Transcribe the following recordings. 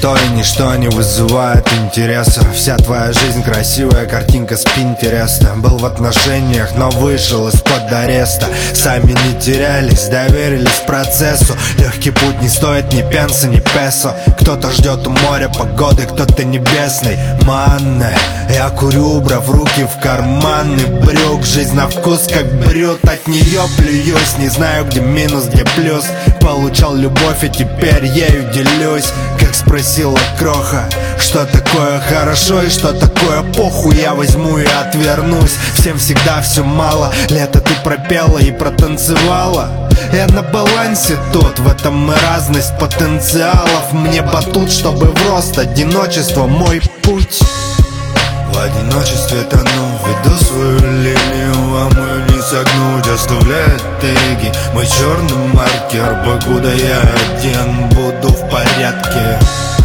Никто и ничто не вызывает интереса. Вся твоя жизнь красивая картинка с Пинтереста. Был в отношениях, но вышел из-под ареста. Сами не терялись, доверились процессу. Легкий путь не стоит ни пенса, ни песо. Кто-то ждет у моря погоды, кто-то небесной манны. Я курю, убрав руки в карманы брюк. Жизнь на вкус как брют, от нее плююсь. Не знаю, где минус, где плюс. Получал любовь и теперь ею делюсь. Как спросила кроха, что такое хорошо и что такое похуй. Я возьму и отвернусь. Всем всегда все мало. Лето ты пропела и протанцевала. Я на балансе тут, в этом и разность потенциалов. Мне батут, чтобы в рост, одиночество мой путь. В одиночестве тону, веду свою линию, а мою не согнуть, оставляет теги. Мой черный маркер, покуда я один, буду в порядке.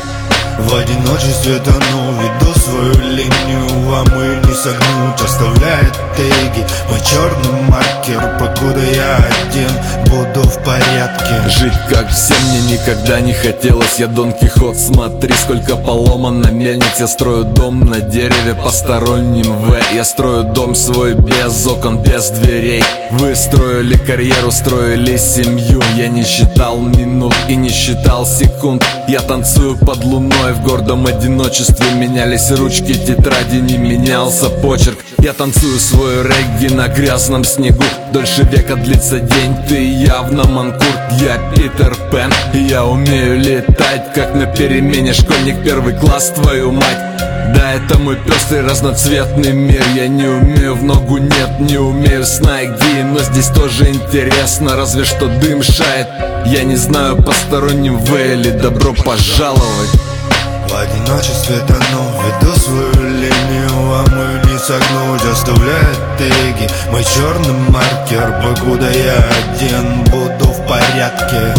В одиночестве тону, веду свою линию, а мою не согнуть, оставляет теги. Мой черный маркер, покуда я один, буду в порядке. Жить как все мне никогда не хотелось. Я Дон Кихот, смотри, сколько поломано мельниц. Я строю дом на дереве посторонним Я строю дом свой без окон, без дверей. Вы строили карьеру, строили семью. Я не считал минут и не считал секунд. Я танцую под луной в гордом одиночестве. Менялись ручки, тетради, не менялся почерк. Я танцую свой регги на грязном снегу. Дольше века длится день, ты явно манкурт. Я Питер Пен, я умею летать, как на перемене школьник первый класс, твою мать. Да, это мой пестрый разноцветный мир. Я не умею в ногу, нет, не умею с Nike. Но здесь тоже интересно, разве что дым шает. Я не знаю посторонним Вейли, добро пожаловать. В одиночестве тону, веду свою линию, а мою не согнуть, оставляет теги. Мой черный маркер, покуда я один, буду в порядке.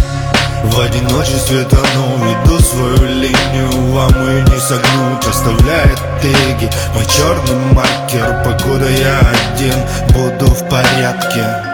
В одиночестве тону, веду свою линию, а мою не согнуть, оставляет теги. Мой черный маркер, покуда я один, буду в порядке.